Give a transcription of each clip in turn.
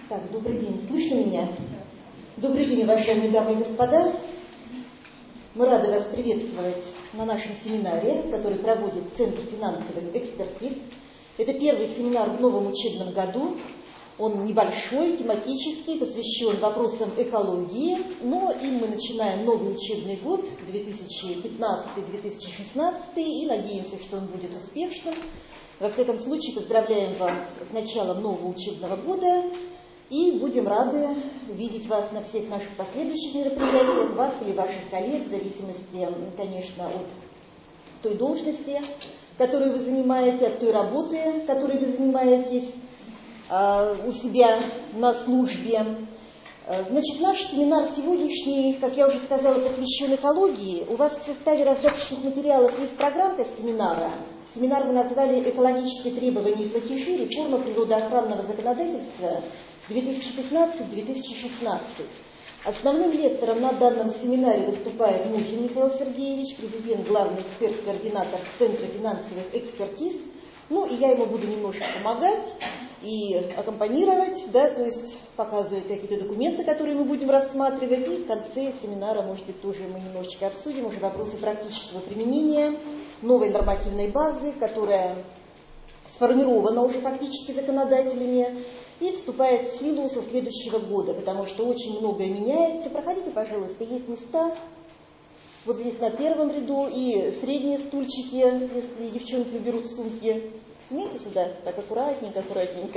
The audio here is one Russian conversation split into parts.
Так, добрый день. Слышно меня? Добрый день, уважаемые дамы и господа. Мы рады вас приветствовать на нашем семинаре, который проводит Центр финансовых экспертиз. Это первый семинар в новом учебном году. Он небольшой, тематический, посвящен вопросам экологии, но им мы начинаем новый учебный год, 2015-2016, и надеемся, что он будет успешным. Во всяком случае, поздравляем вас с началом нового учебного года и будем рады видеть вас на всех наших последующих мероприятиях, вас или ваших коллег, в зависимости, конечно, от той должности, которую вы занимаете, от той работы, которой вы занимаетесь у себя на службе. Значит, наш семинар сегодняшний, как я уже сказала, посвящен экологии. У вас в составе раздаточных материалов есть программка семинара. Семинар мы назвали «Экологические требования и платежи. Реформа природоохранного законодательства 2015-2016». Основным лектором на данном семинаре выступает Мухин Михаил Сергеевич, президент, главный эксперт-координатор Центра финансовых экспертиз. Ну, и я ему буду немножко помогать и аккомпанировать, да, то есть показывать какие-то документы, которые мы будем рассматривать. И в конце семинара, может быть, тоже мы немножечко обсудим уже вопросы практического применения новой нормативной базы, которая сформирована уже фактически законодателями и вступает в силу со следующего года, потому что очень многое меняется. Проходите, пожалуйста, есть места. Вот здесь на первом ряду и средние стульчики, если девчонки уберут сумки. Смейте сюда, так аккуратненько, аккуратненько.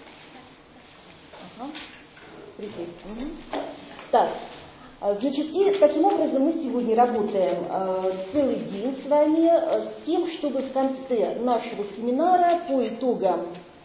Ага. Присесть. Угу. Так, значит, и таким образом мы сегодня работаем целый день с вами с тем, чтобы в конце нашего семинара по итогам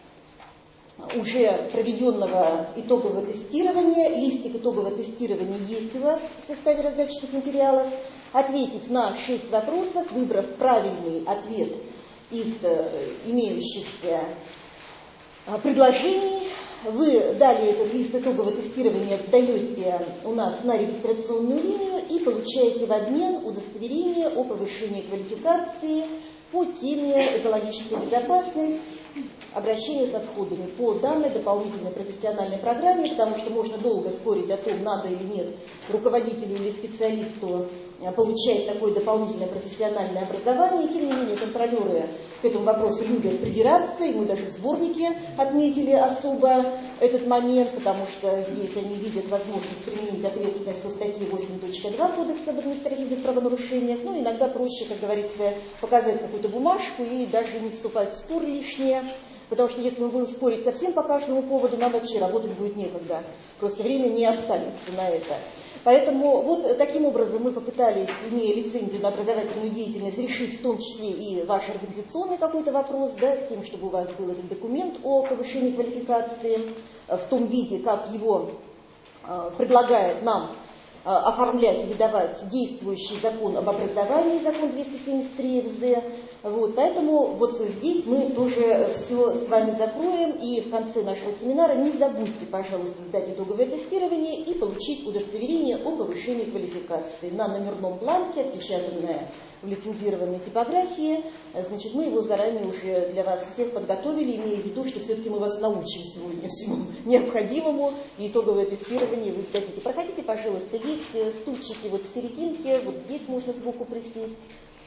уже проведенного итогового тестирования, листик итогового тестирования есть у вас в составе раздаточных материалов, ответив на 6 вопросов, выбрав правильный ответ из имеющихся предложений, вы далее этот лист итогового тестирования сдаете у нас на регистрационную линию и получаете в обмен удостоверение о повышении квалификации по теме экологическая безопасность, обращение с отходами по данной дополнительной профессиональной программе, потому что можно долго спорить о том, надо или нет руководителю или специалисту получать такое дополнительное профессиональное образование. Тем не менее, контролеры к этому вопросу любят придираться, и мы даже в сборнике отметили особо этот момент, потому что здесь они видят возможность применить ответственность по статье 8.2 Кодекса об административных правонарушениях. Ну, иногда проще, как говорится, показать какую-то бумажку и даже не вступать в спор лишнее. Потому что если мы будем спорить совсем по каждому поводу, нам вообще работать будет некогда. Просто время не останется на это. Поэтому вот таким образом мы попытались, имея лицензию на образовательную деятельность, решить в том числе и ваш организационный какой-то вопрос, да, с тем, чтобы у вас был этот документ о повышении квалификации в том виде, как его предлагает нам оформлять и выдавать действующий закон об образовании, закон 273 ФЗ. Вот, поэтому вот здесь мы тоже все с вами закроем, и в конце нашего семинара не забудьте, пожалуйста, сдать итоговое тестирование и получить удостоверение о повышении квалификации на номерном бланке, отпечатанное в лицензированной типографии. Значит, мы его заранее уже для вас всех подготовили, имея в виду, что все-таки мы вас научим сегодня всему необходимому, и итоговое тестирование вы сдадите. Проходите, пожалуйста, есть стульчики вот в серединке, вот здесь можно сбоку присесть.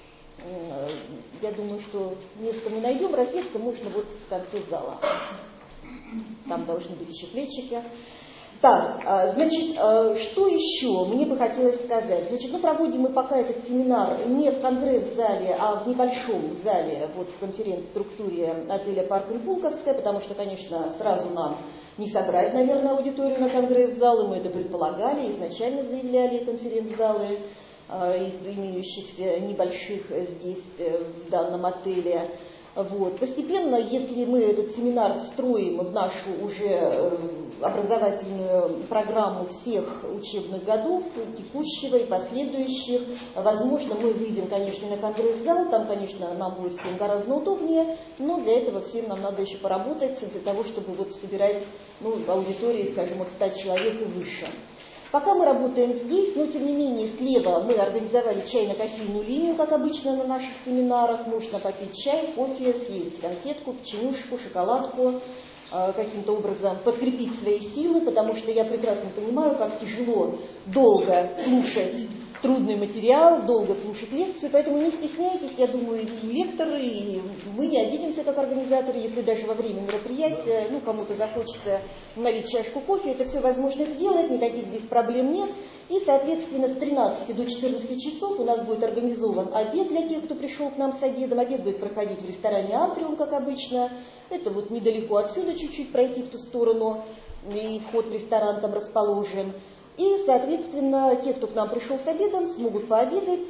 Я думаю, что место мы найдем, раздеться можно вот в конце зала. Там должны быть еще плечики. Так, значит, что еще мне бы хотелось сказать? Значит, проводим мы пока этот семинар не в конгресс-зале, а в небольшом зале, вот в конференц-структуре отеля «Парк Пулковская», потому что, конечно, сразу нам не собрать, наверное, аудиторию на конгресс-залы, мы это предполагали, изначально заявляли конференц-залы из имеющихся небольших здесь, в данном отеле. Вот. Постепенно, если мы этот семинар встроим в нашу уже образовательную программу всех учебных годов, текущего и последующих, возможно, мы выйдем, конечно, на конгресс-зал, там, конечно, нам будет всем гораздо удобнее, но для этого всем нам надо еще поработать, для того, чтобы вот собирать в аудитории, скажем, от 100 человек и выше. Пока мы работаем здесь, но тем не менее слева мы организовали чайно-кофейную линию, как обычно на наших семинарах. Можно попить чай, кофе, съесть конфетку, печенюшку, шоколадку. каким-то образом подкрепить свои силы, потому что я прекрасно понимаю, как тяжело долго слушать трудный материал, долго слушать лекцию, поэтому не стесняйтесь, я думаю, и лекторы, и мы не обидимся как организаторы, если даже во время мероприятия, кому-то захочется налить чашку кофе, это все возможно сделать, никаких здесь проблем нет. И, соответственно, с 13 до 14 часов у нас будет организован обед для тех, кто пришел к нам с обедом. Обед будет проходить в ресторане «Атриум», как обычно. Это вот недалеко отсюда чуть-чуть пройти в ту сторону, и вход в ресторан там расположен. И, соответственно, те, кто к нам пришел с обедом, смогут пообедать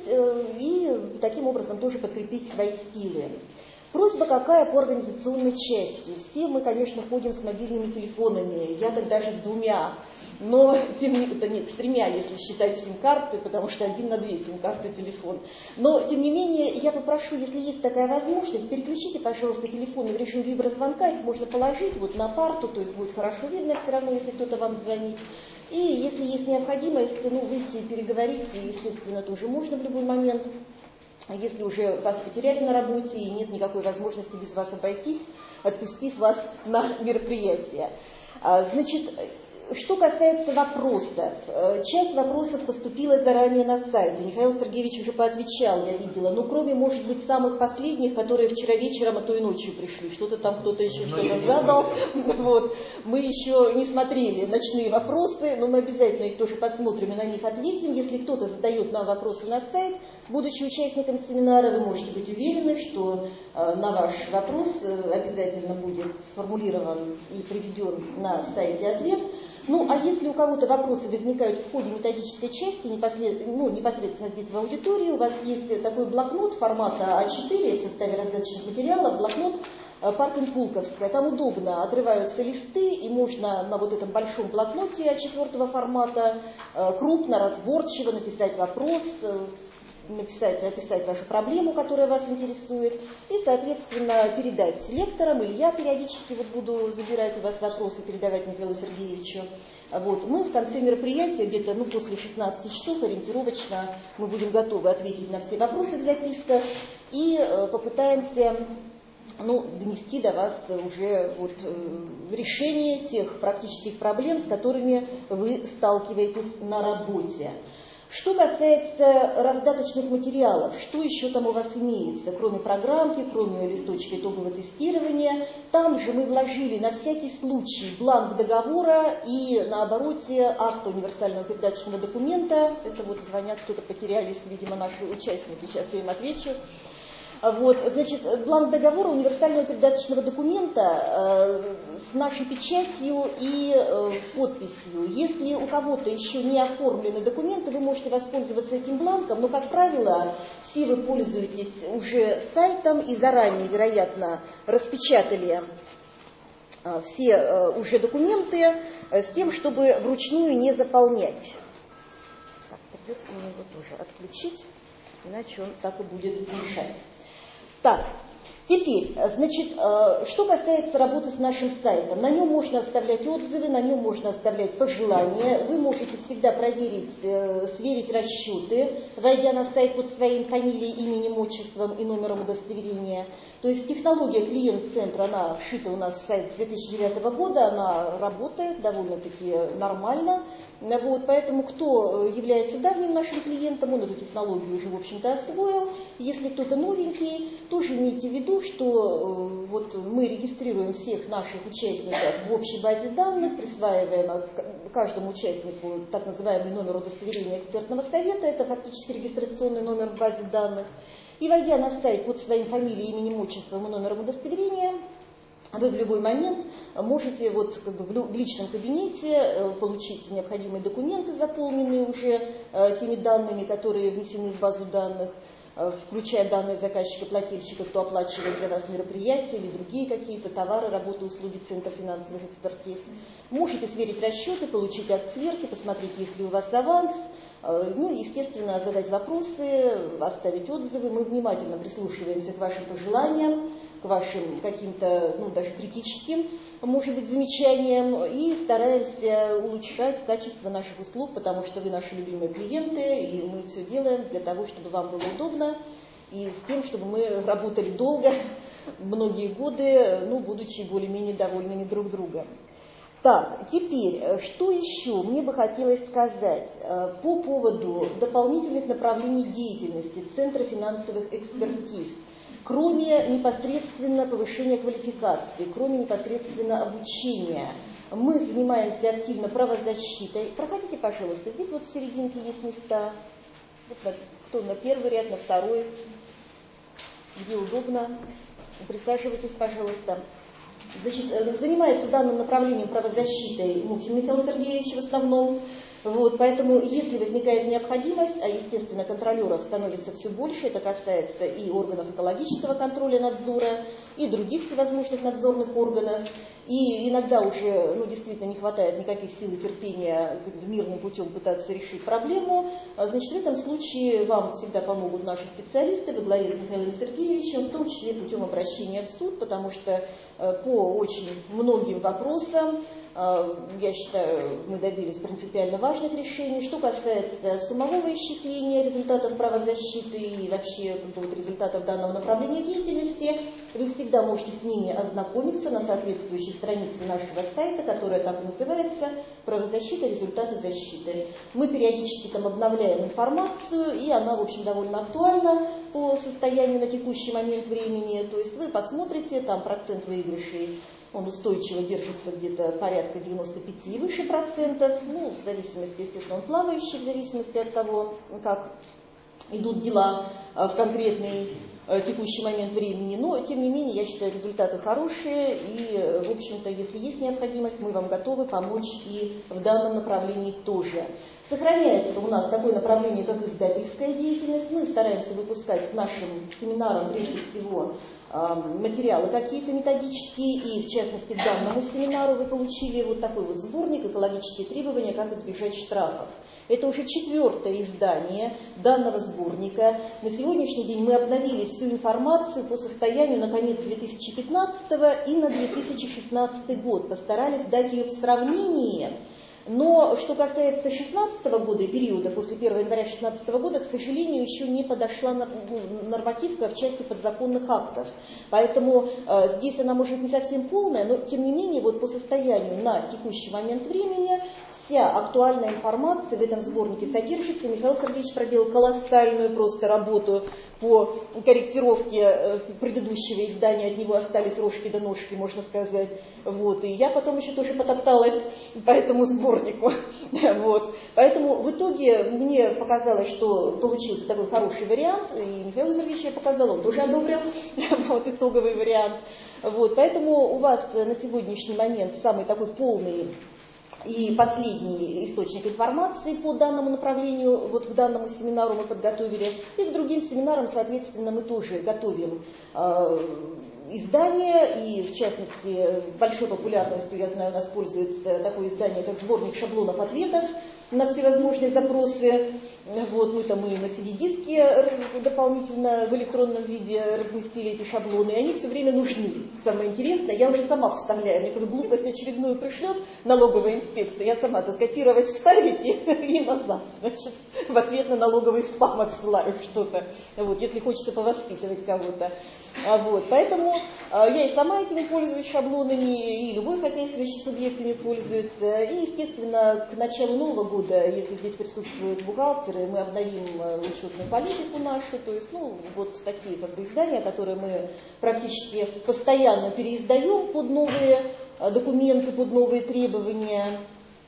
и таким образом тоже подкрепить свои силы. Просьба какая по организационной части? Все мы, конечно, ходим с мобильными телефонами, я так даже с двумя, но с тремя, если считать сим-карты, потому что 1 на 2 сим-карты телефон. Но, тем не менее, я попрошу, если есть такая возможность, переключите, пожалуйста, телефоны в режим виброзвонка, их можно положить вот на парту, то есть будет хорошо видно все равно, если кто-то вам звонит. И если есть необходимость, выйти и переговорить, естественно, тоже можно в любой момент. Если уже вас потеряли на работе и нет никакой возможности без вас обойтись, отпустив вас на мероприятие. Значит, что касается вопросов, часть вопросов поступила заранее на сайт. Михаил Сергеевич уже поотвечал, я видела, но кроме, может быть, самых последних, которые вчера вечером, а то и ночью пришли, что-то там кто-то еще что-то задал. Вот. Мы еще не смотрели ночные вопросы, но мы обязательно их тоже посмотрим и на них ответим. Если кто-то задает нам вопросы на сайт, будучи участником семинара, вы можете быть уверены, что на ваш вопрос обязательно будет сформулирован и приведен на сайте ответ. А если у кого-то вопросы возникают в ходе методической части, непосредственно здесь в аудитории, у вас есть такой блокнот формата А4 в составе раздаточных материалов, блокнот Паркин-Пулковская. Там удобно отрываются листы, и можно на вот этом большом блокноте А4 формата крупно, разборчиво написать вопрос, описать вашу проблему, которая вас интересует, и, соответственно, передать лекторам, или я периодически буду забирать у вас вопросы, передавать Михаилу Сергеевичу. Мы в конце мероприятия, где-то после 16 часов ориентировочно, мы будем готовы ответить на все вопросы в записках и попытаемся донести до вас уже решение тех практических проблем, с которыми вы сталкиваетесь на работе. Что касается раздаточных материалов, что еще там у вас имеется, кроме программки, кроме листочка итогового тестирования, там же мы вложили на всякий случай бланк договора и на обороте акта универсального передаточного документа. Это звонят, кто-то потерялись, видимо, наши участники, сейчас я им отвечу. Значит, бланк договора универсального передаточного документа с нашей печатью и подписью. Если у кого-то еще не оформлены документы, вы можете воспользоваться этим бланком, но, как правило, все вы пользуетесь уже сайтом и заранее, вероятно, распечатали все уже документы с тем, чтобы вручную не заполнять. Так, придется мне его тоже отключить, иначе он так и будет мешать. Так, теперь, значит, что касается работы с нашим сайтом. На нем можно оставлять отзывы, на нем можно оставлять пожелания. Вы можете всегда проверить, сверить расчеты, войдя на сайт под своей фамилией, именем, отчеством и номером удостоверения. То есть технология клиент-центра, она вшита у нас в сайт с 2009 года, она работает довольно-таки нормально. Поэтому кто является давним нашим клиентом, он эту технологию уже, в общем-то, освоил. Если кто-то новенький, тоже имейте в виду, что мы регистрируем всех наших участников в общей базе данных, присваиваем каждому участнику так называемый номер удостоверения экспертного совета, это фактически регистрационный номер в базе данных. И войдя на сайт под своим фамилией, именем, отчеством и номером удостоверения, вы в любой момент можете в личном кабинете получить необходимые документы, заполненные уже теми данными, которые внесены в базу данных, включая данные заказчика-плательщика, кто оплачивает для вас мероприятия или другие какие-то товары, работы, услуги Центра финансовых экспертиз. Можете сверить расчеты, получить акт сверки, посмотреть, есть ли у вас аванс, естественно, задать вопросы, оставить отзывы. Мы внимательно прислушиваемся к вашим пожеланиям, к вашим каким-то, даже критическим, может быть, замечаниям, и стараемся улучшать качество наших услуг, потому что вы наши любимые клиенты, и мы все делаем для того, чтобы вам было удобно, и с тем, чтобы мы работали долго, многие годы, ну, будучи более-менее довольными друг другом. Так, теперь, что еще мне бы хотелось сказать по поводу дополнительных направлений деятельности Центра финансовых экспертиз, кроме непосредственно повышения квалификации, кроме непосредственно обучения. Мы занимаемся активно правозащитой. Проходите, пожалуйста, здесь вот в серединке есть места. Вот кто на первый ряд, на второй, где удобно. Присаживайтесь, пожалуйста. Значит, занимается данным направлением правозащитой Мухин Михаил Сергеевич в основном. Вот, поэтому, если возникает необходимость, а естественно контролеров становится все больше, это касается и органов экологического контроля, надзора, и других всевозможных надзорных органов, и иногда уже действительно не хватает никаких сил и терпения мирным путем пытаться решить проблему, значит, в этом случае вам всегда помогут наши специалисты во главе с Михаилом Сергеевичем, в том числе путем обращения в суд, потому что по очень многим вопросам, я считаю, мы добились принципиально важных решений. Что касается суммового исчисления результатов правозащиты и вообще результатов данного направления деятельности, вы всегда можете с ними ознакомиться на соответствующей странице нашего сайта, которая так и называется «Правозащита. Результаты защиты». Мы периодически там обновляем информацию, и она, в общем, довольно актуальна по состоянию на текущий момент времени. То есть вы посмотрите, там процент выигрышей, он устойчиво держится где-то порядка 95 и выше процентов, ну, в зависимости, естественно, он плавающий, в зависимости от того, как идут дела в конкретный текущий момент времени, но, тем не менее, я считаю, результаты хорошие, и, в общем-то, если есть необходимость, мы вам готовы помочь и в данном направлении тоже. Сохраняется у нас такое направление, как издательская деятельность. Мы стараемся выпускать к нашим семинарам, прежде всего, материалы какие-то методические, и, в частности, к данному семинару вы получили вот такой вот сборник «Экологические требования. Как избежать штрафов». Это уже 4-е издание данного сборника. На сегодняшний день мы обновили всю информацию по состоянию на конец 2015 и на 2016 год. Постарались дать ее в сравнении. Но что касается 2016 года, периода после 1 января 2016 года, к сожалению, еще не подошла нормативка в части подзаконных актов. Поэтому здесь она может быть не совсем полная, но тем не менее вот по состоянию на текущий момент времени вся актуальная информация в этом сборнике содержится. Михаил Сергеевич проделал колоссальную просто работу по корректировке предыдущего издания, от него остались рожки до ножки, можно сказать. Вот. И я потом еще тоже потопталась по этому сборнику. Вот. Поэтому в итоге мне показалось, что получился такой хороший вариант, и Михаил Сергеевич я показал, он тоже одобрил вот, итоговый вариант. Вот. Поэтому у вас на сегодняшний момент самый такой полный и последний источник информации по данному направлению, вот к данному семинару мы подготовили, и к другим семинарам, соответственно, мы тоже готовим издание, и в частности большой популярностью, я знаю, у нас пользуется такое издание, как сборник шаблонов ответов на всевозможные запросы. Вот, мы там и на CD-диске дополнительно в электронном виде разместили эти шаблоны, и они все время нужны. Самое интересное, я уже сама вставляю, мне какую глупость очередную пришлет налоговая инспекция, я сама скопировать, вставить и назад, значит, в ответ на налоговый спам отсылаю что-то, вот, если хочется повоспитывать кого-то. Вот, поэтому я и сама этими пользуюсь шаблонами, и любой хозяйствующий субъект ими пользуется. И, естественно, к началу Нового года, если здесь присутствуют бухгалтеры, мы обновим учетную политику нашу, то есть, ну, вот такие как бы издания, которые мы практически постоянно переиздаем под новые документы, под новые требования.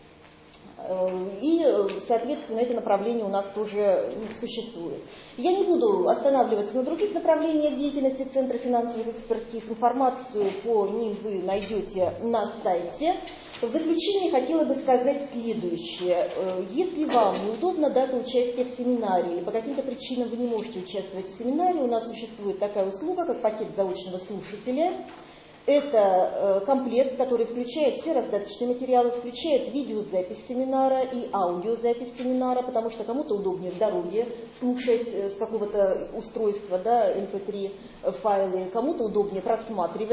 И, соответственно, это направление у нас тоже существует. Я не буду останавливаться на других направлениях деятельности Центра финансовых экспертиз. Информацию по ним вы найдете на сайте. В заключение хотела бы сказать следующее. Если вам неудобна дата участия в семинаре, или по каким-то причинам вы не можете участвовать в семинаре, у нас существует такая услуга, как пакет заочного слушателя. Это комплект, который включает все раздаточные материалы, включает видеозапись семинара и аудиозапись семинара, потому что кому-то удобнее в дороге слушать с какого-то устройства, да, MP3 файлы, кому-то удобнее просматривать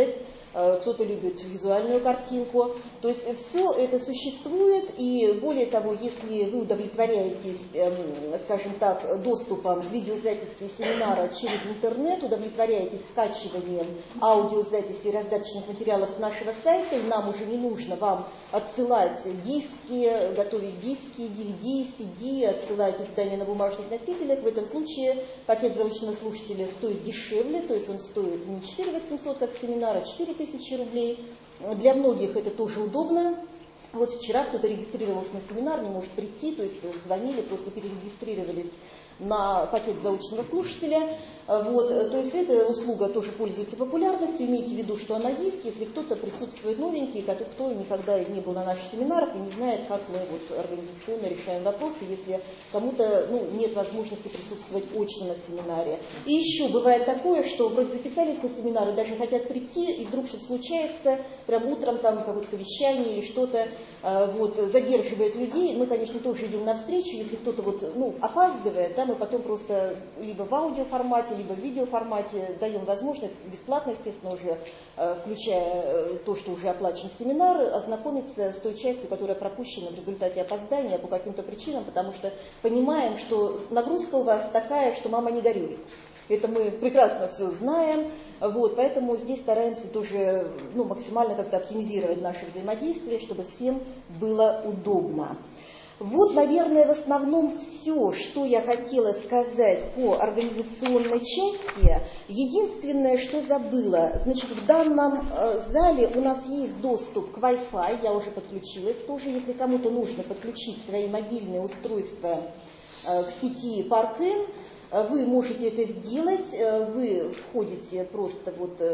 кто-то любит визуальную картинку. То есть все это существует, и более того, если вы удовлетворяетесь, скажем так, доступом к видеозаписи семинара через интернет, удовлетворяетесь скачиванием аудиозаписи раздаточных материалов с нашего сайта, и нам уже не нужно вам отсылать диски, готовить диски, DVD, CD, отсылать издания на бумажных носителях. В этом случае пакет заочного слушателя стоит дешевле, то есть он стоит не 4 800, как семинар, а 4 000 рублей. Для многих это тоже удобно. Вот вчера кто-то регистрировался на семинар, не может прийти, то есть звонили, просто перерегистрировались на пакет заочного слушателя. Вот, то есть эта услуга тоже пользуется популярностью. Имейте в виду, что она есть, если кто-то присутствует новенький, кто никогда не был на наших семинарах и не знает, как мы вот организационно решаем вопросы, если кому-то нет возможности присутствовать очно на семинаре. И еще бывает такое, что вроде записались на семинар и даже хотят прийти, и вдруг что-то случается, прям утром там какое-то совещание или что-то задерживает людей. Мы, конечно, тоже идем навстречу, если кто-то опаздывает, да, мы потом просто либо в аудиоформате, либо в видеоформате даем возможность, бесплатно, естественно, уже включая то, что уже оплачен семинар, ознакомиться с той частью, которая пропущена в результате опоздания по каким-то причинам, потому что понимаем, что нагрузка у вас такая, что мама не горюй. Это мы прекрасно все знаем, поэтому здесь стараемся тоже максимально как-то оптимизировать наше взаимодействие, чтобы всем было удобно. Вот, наверное, в основном все, что я хотела сказать по организационной части. Единственное, что забыла, значит, в данном зале у нас есть доступ к Wi-Fi, я уже подключилась тоже, если кому-то нужно подключить свои мобильные устройства к сети Park-In, вы можете это сделать, вы входите просто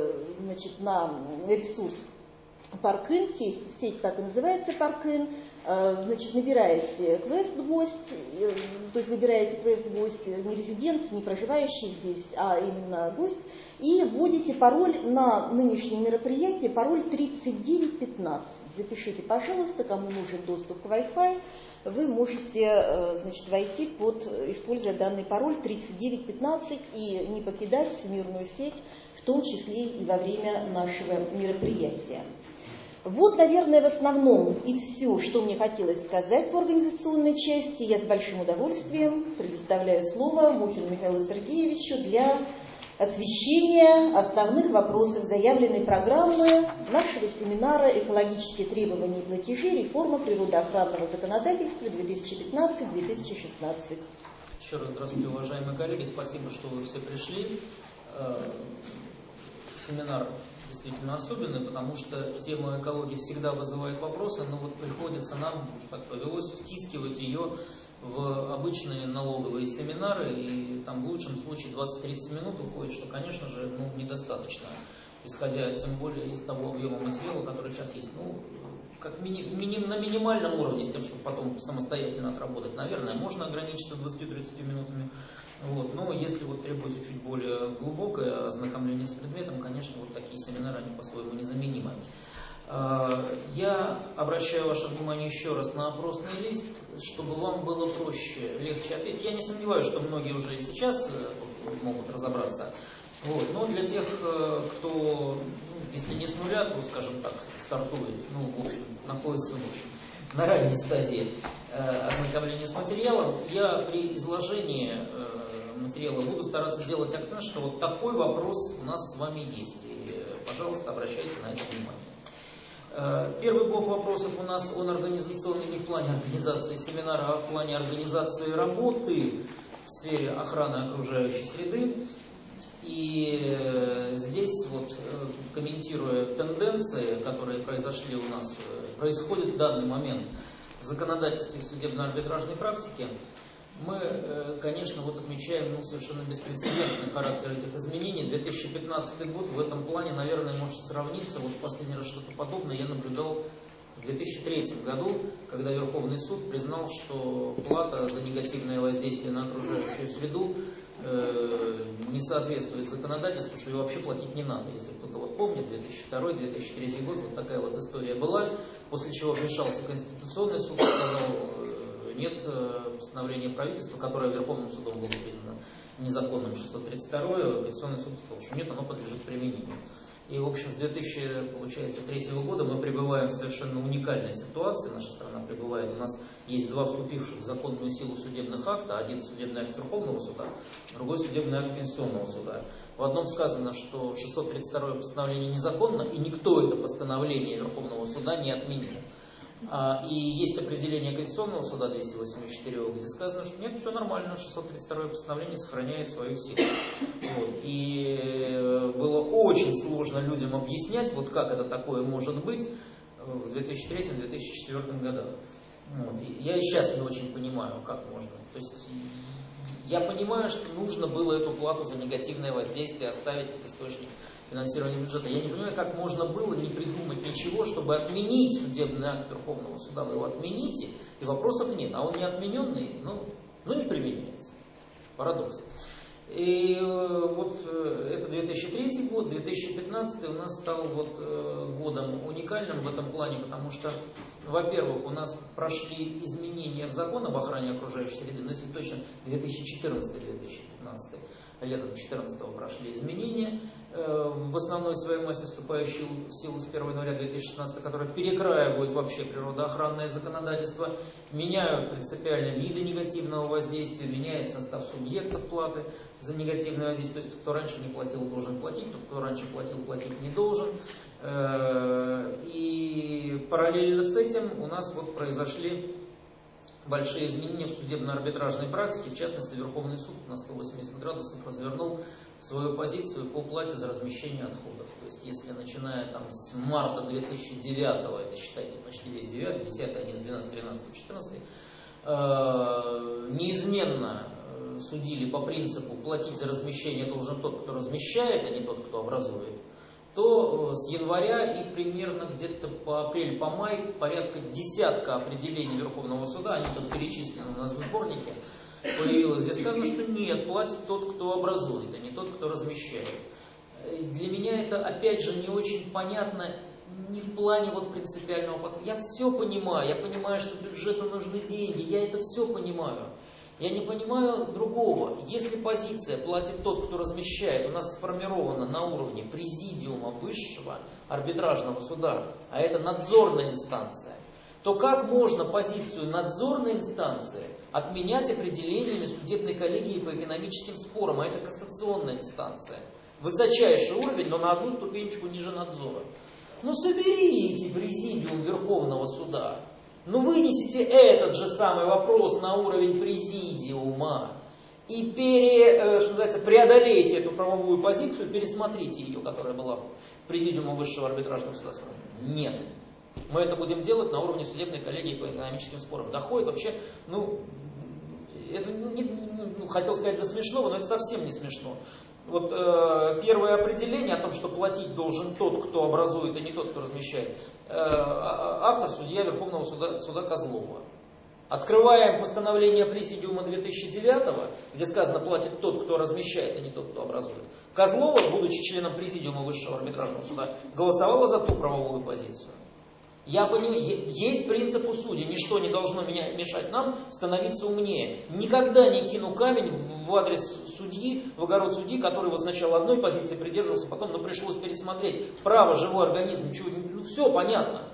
на ресурс Park-In, сеть так и называется Park-In, набираете квест-гость, то есть выбираете квест-гость не резидент, не проживающий здесь, а именно гость, и вводите пароль на нынешнее мероприятие, пароль 3915. Запишите, пожалуйста, кому нужен доступ к Wi-Fi, вы можете войти используя данный пароль 3915 и не покидать всемирную сеть, в том числе и во время нашего мероприятия. Вот, наверное, в основном и все, что мне хотелось сказать по организационной части. Я с большим удовольствием предоставляю слово Мухину Михаилу Сергеевичу для освещения основных вопросов заявленной программы нашего семинара «Экологические требования и платежи. Реформа природоохранного законодательства 2015-2016». Еще раз здравствуйте, уважаемые коллеги. Спасибо, что вы все пришли. Семинар действительно особенный, потому что тема экологии всегда вызывает вопросы, но приходится нам, уж так повелось, втискивать ее в обычные налоговые семинары, и там в лучшем случае 20-30 минут уходит, что, конечно же, недостаточно, исходя тем более из того объема материала, который сейчас есть. Как на минимальном уровне, с тем, чтобы потом самостоятельно отработать, наверное, можно ограничиться 20-30 минутами. Но если требуется чуть более глубокое ознакомление с предметом, конечно, такие семинары, они по-своему незаменимы. Я обращаю ваше внимание еще раз на опросный лист, чтобы вам было проще, легче ответить. Я не сомневаюсь, что многие уже и сейчас могут разобраться. Но для тех, кто, если не с нуля, то, скажем так, стартует, находится на ранней стадии ознакомления с материалом, я при изложении материала буду стараться делать акцент, что такой вопрос у нас с вами есть. И, пожалуйста, обращайте на это внимание. Первый блок вопросов у нас он организационный не в плане организации семинара, а в плане организации работы в сфере охраны окружающей среды. И здесь, комментируя тенденции, которые произошли у нас, происходят в данный момент в законодательстве и судебно-арбитражной практике, мы, конечно, отмечаем совершенно беспрецедентный характер этих изменений. 2015 год в этом плане, наверное, может сравниться. В последний раз что-то подобное я наблюдал в 2003 году, когда Верховный суд признал, что плата за негативное воздействие на окружающую среду не соответствует законодательству, что ее вообще платить не надо. Если кто-то помнит, 2002-2003 год, такая история была, после чего вмешался Конституционный суд и сказал, нет постановления правительства, которое Верховным судом было признано незаконным, 632-е, Конституционный суд сказал, что нет, оно подлежит применению. И, в общем, с 2003 года мы пребываем в совершенно уникальной ситуации. Наша страна пребывает. У нас есть два вступивших в законную силу судебных акта. Один судебный акт Верховного суда, другой судебный акт Конституционного суда. В одном сказано, что 632 постановление незаконно, и никто это постановление Верховного суда не отменил. И есть определение Конституционного суда 284, где сказано, что нет, все нормально, 632 постановление сохраняет свою силу. Вот. И было очень сложно людям объяснять, вот как это такое может быть в 2003-2004 годах. Вот. И я и сейчас не очень понимаю, как можно. То есть я понимаю, что нужно было эту плату за негативное воздействие оставить как источник финансирования бюджета. Я не понимаю, как можно было не придумать ничего, чтобы отменить судебный акт Верховного суда. Вы его отмените, и вопросов нет. А он не отмененный, не применяется. Парадокс. И вот это 2003 год, 2015 у нас стал годом уникальным в этом плане, потому что, во-первых, у нас прошли изменения в закон об охране окружающей среды, если точно 2014-2015, летом 2014 прошли изменения, в основной своей массе вступающие в силу с 1 января 2016, которые перекраивают вообще природоохранное законодательство, меняют принципиально виды негативного воздействия, меняет состав субъектов платы за негативное воздействие. То есть, кто раньше не платил, должен платить, кто раньше платил, платить не должен. И параллельно с этим у нас произошли большие изменения в судебно-арбитражной практике. В частности, Верховный суд на 180 градусов развернул свою позицию по плате за размещение отходов. То есть, если начиная с марта 2009, это считайте почти весь 9, 10, 11, 12, 13, 14, неизменно судили по принципу платить за размещение должен тот, кто размещает, а не тот, кто образует, то с января и примерно где-то по апрель, по май порядка десятка определений Верховного суда, они тут перечислены у нас в сборнике, появилось, где сказано, что нет, платит тот, кто образует, а не тот, кто размещает. Для меня это, опять же, не очень понятно, не в плане принципиального подхода. Я все понимаю, я понимаю, что бюджету нужны деньги, я это все понимаю. Я не понимаю другого. Если позиция платит тот, кто размещает, у нас сформирована на уровне президиума высшего арбитражного суда, а это надзорная инстанция, то как можно позицию надзорной инстанции отменять определениями судебной коллегии по экономическим спорам, а это кассационная инстанция? Высочайший уровень, но на одну ступенечку ниже надзора. Соберите президиум Верховного суда. Вынесите этот же самый вопрос на уровень президиума и преодолейте эту правовую позицию, пересмотрите ее, которая была президиумом высшего арбитражного суда. Нет. Мы это будем делать на уровне судебной коллегии по экономическим спорам. Доходит вообще, это хотел сказать до смешного, но это совсем не смешно. Первое определение о том, что платить должен тот, кто образует, а не тот, кто размещает. Автор судья Верховного суда Козлова. Открываем постановление Президиума 2009, где сказано, платит тот, кто размещает, а не тот, кто образует. Козлова, будучи членом Президиума Высшего арбитражного суда, голосовала за ту правовую позицию. Я понимаю, есть принцип у судей, ничто не должно мешать нам становиться умнее. Никогда не кину камень в адрес судьи, в огород судьи, который сначала одной позиции придерживался, потом пришлось пересмотреть. Право, живой организм, все понятно.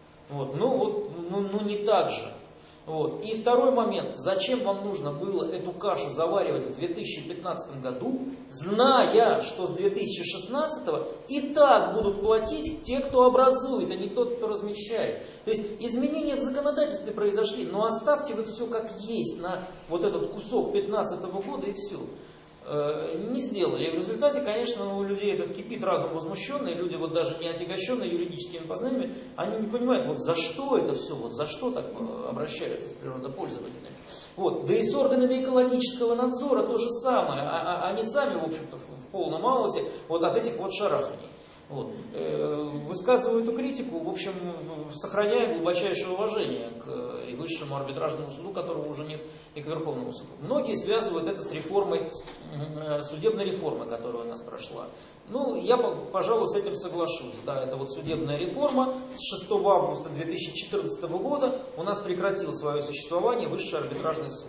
Не так же. И второй момент. Зачем вам нужно было эту кашу заваривать в 2015 году, зная, что с 2016 и так будут платить те, кто образует, а не тот, кто размещает. То есть изменения в законодательстве произошли, но оставьте вы все как есть на этот кусок 2015 года и все. Не сделали. И в результате, конечно, у людей этот кипит разум возмущенный, люди даже не отягощенные юридическими познаниями, они не понимают, за что это все, за что так обращаются с природопользователями. Да и с органами экологического надзора то же самое. Они сами, в общем-то, в полном ауте от этих шараханий. Высказываю эту критику, в общем, сохраняя глубочайшее уважение к и высшему арбитражному суду, которого уже нет, и к Верховному суду. Многие связывают это с реформой, судебной реформой, которая у нас прошла. Я, пожалуй, с этим соглашусь. Да, это судебная реформа. С 6 августа 2014 года у нас прекратил свое существование Высший арбитражный суд.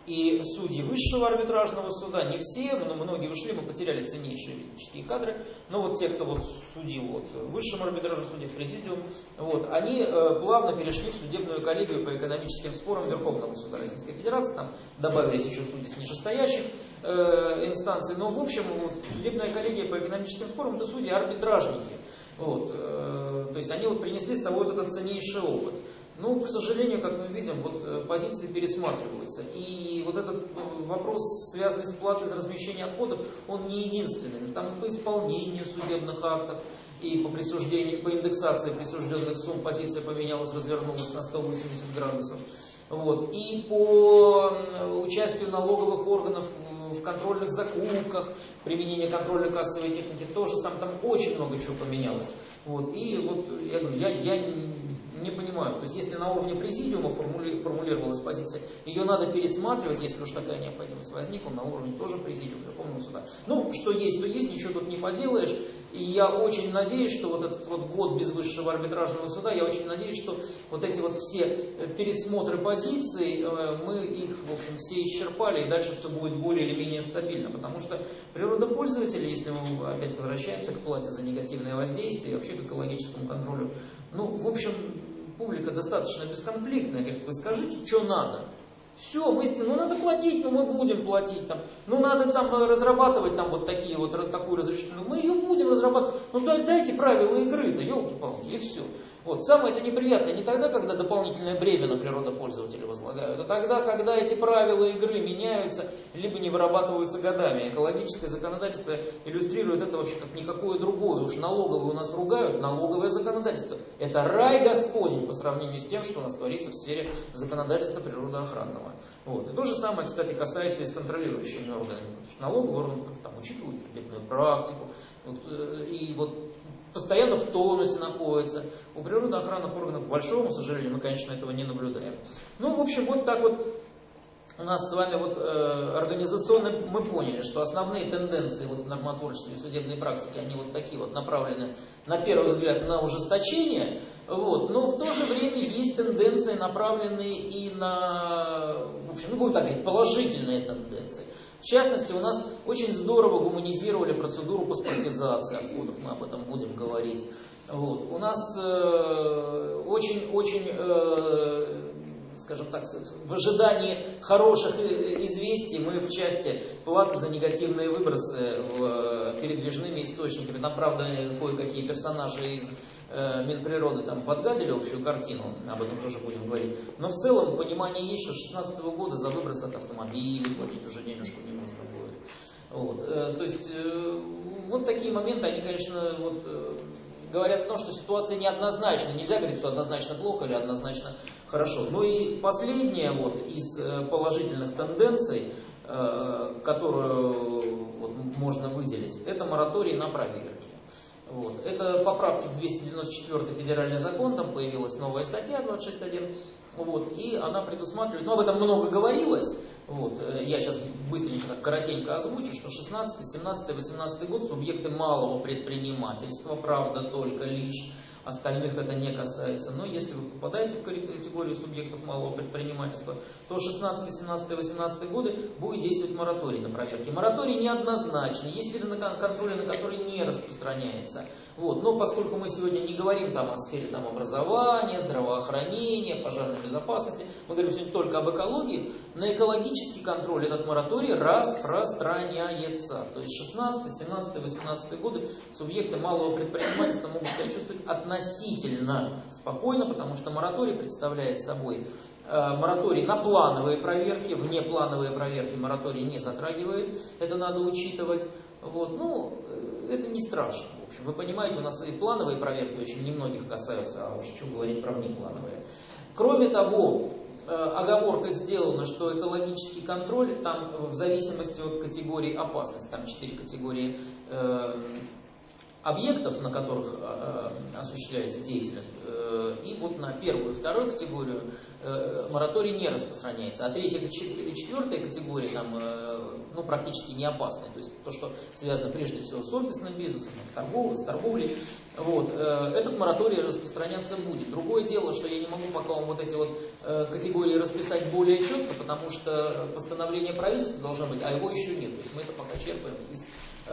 И судьи высшего арбитражного суда, не все, но многие ушли, мы потеряли ценнейшие юридические кадры, но вот те, кто вот судил вот в высшем арбитражном суде, в президиум, вот, они плавно перешли в судебную коллегию по экономическим спорам Верховного суда Российской Федерации, там добавились еще судьи с нижестоящих инстанций, но в общем вот, судебная коллегия по экономическим спорам это судьи арбитражники, вот, то есть они вот принесли с собой вот этот ценнейший опыт. Ну, к сожалению, как мы видим, вот позиции пересматриваются. И вот этот вопрос, связанный с платой за размещение отходов, он не единственный. Там по исполнению судебных актов и по присуждению, по индексации присужденных сумм позиция поменялась, развернулась на 180 градусов. Вот. И по участию налоговых органов в контрольных закупках, применение контрольной кассовой техники, тоже там очень много чего поменялось. Вот. И вот я говорю, я не понимаю, то есть если на уровне президиума формулировалась позиция, ее надо пересматривать, если уж такая необходимость возникла, на уровне тоже президиума Верховного суда. Ну, что есть, то есть, ничего тут не поделаешь. И я очень надеюсь, что вот этот вот год без высшего арбитражного суда, я очень надеюсь, что вот эти вот все пересмотры позиций, мы их, в общем, все исчерпали, и дальше все будет более или менее стабильно. Потому что природопользователи, если мы опять возвращаемся к плате за негативное воздействие, вообще к экологическому контролю, ну, в общем, публика достаточно бесконфликтная, говорит, вы скажите, что надо. Все, ну надо платить, ну мы будем платить там. Ну надо там разрабатывать там вот такие вот, такую разрешительную. Мы ее будем разрабатывать. Ну дайте правила игры-то, елки-палки, и все. Вот. Самое это неприятное не тогда, когда дополнительное бремя на природопользователя возлагают, а тогда, когда эти правила игры меняются, либо не вырабатываются годами. Экологическое законодательство иллюстрирует это вообще как никакое другое. Уж налоговые у нас ругают, налоговое законодательство. Это рай Господень по сравнению с тем, что у нас творится в сфере законодательства природоохранного. Вот. И то же самое, кстати, касается и с контролирующими органами. Потому что налоговые органы там учитывают судебную практику. Вот, и вот постоянно в тонусе находится. У природоохранных органов, к большому сожалению, мы, конечно, этого не наблюдаем. Ну, в общем, вот так вот у нас с вами вот организационно мы поняли, что основные тенденции вот в нормотворчестве и судебной практике, они вот такие вот направлены, на первый взгляд, на ужесточение, вот, но в то же время есть тенденции, направленные и на, в общем, ну, будем так говорить, положительные тенденции. В частности, у нас очень здорово гуманизировали процедуру паспортизации отходов, мы об этом будем говорить. Вот. У нас очень, скажем так, в ожидании хороших известий мы в части платы за негативные выбросы передвижными источниками, там, правда, кое-какие персонажи из Минприроды там подгадили общую картину, об этом тоже будем говорить. Но в целом понимание есть, что с 2016 года за выброс от автомобилей платить уже денежку не нужно будет. Вот. То есть вот такие моменты, они, конечно, вот, говорят о том, что ситуация неоднозначна. Нельзя говорить, что однозначно плохо или однозначно хорошо. Но и последнее вот, из положительных тенденций, которую вот, можно выделить, это мораторий на проверки. Вот. Это поправки в 294 федеральный закон, там появилась новая статья 26.1, вот, и она предусматривает, ну об этом много говорилось, вот, я сейчас быстренько, коротенько озвучу, что 16, 17, 18 год субъекты малого предпринимательства, правда только лишь, остальных это не касается. Но если вы попадаете в категорию субъектов малого предпринимательства, то 16, 17, 18 годы будет действовать мораторий на проверки. Мораторий неоднозначный, есть виды контроля, на которые не распространяется. Вот. Но поскольку мы сегодня не говорим там, о сфере там, образования, здравоохранения, пожарной безопасности, мы говорим сегодня только об экологии, на экологический контроль этот мораторий распространяется. То есть 16, 17, 18 годы субъекты малого предпринимательства могут себя чувствовать относительно спокойно, потому что мораторий представляет собой мораторий на плановые проверки, внеплановые проверки мораторий не затрагивает, это надо учитывать. Вот. Ну, это не страшно. В общем, вы понимаете, у нас и плановые проверки очень немногих касаются, а уж что говорить про внеплановые. Кроме того, оговорка сделана, что экологический контроль, там в зависимости от категории опасности, там 4 категории объектов, на которых осуществляется деятельность, и вот на первую и вторую категорию мораторий не распространяется, а третья и четвертая категория там, ну, практически не опасны. То есть то, что связано прежде всего с офисным бизнесом, с торговлей, вот, этот мораторий распространяться будет. Другое дело, что я не могу пока вам вот эти вот категории расписать более четко, потому что постановление правительства должно быть, а его еще нет. То есть мы это пока черпаем из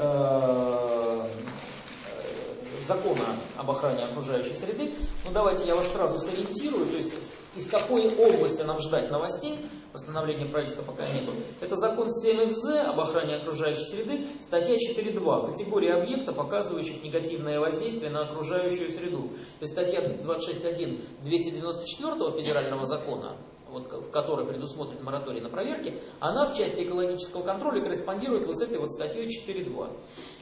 закона об охране окружающей среды. Ну, давайте я вас сразу сориентирую, то есть из какой области нам ждать новостей, постановления правительства пока нету. Это закон 7 ФЗ об охране окружающей среды, статья 4.2, категория объекта, показывающих негативное воздействие на окружающую среду. То есть статья 26.1 294 федерального закона, вот, в которой предусмотрен мораторий на проверки, она в части экологического контроля корреспондирует вот с этой вот статьей 4.2.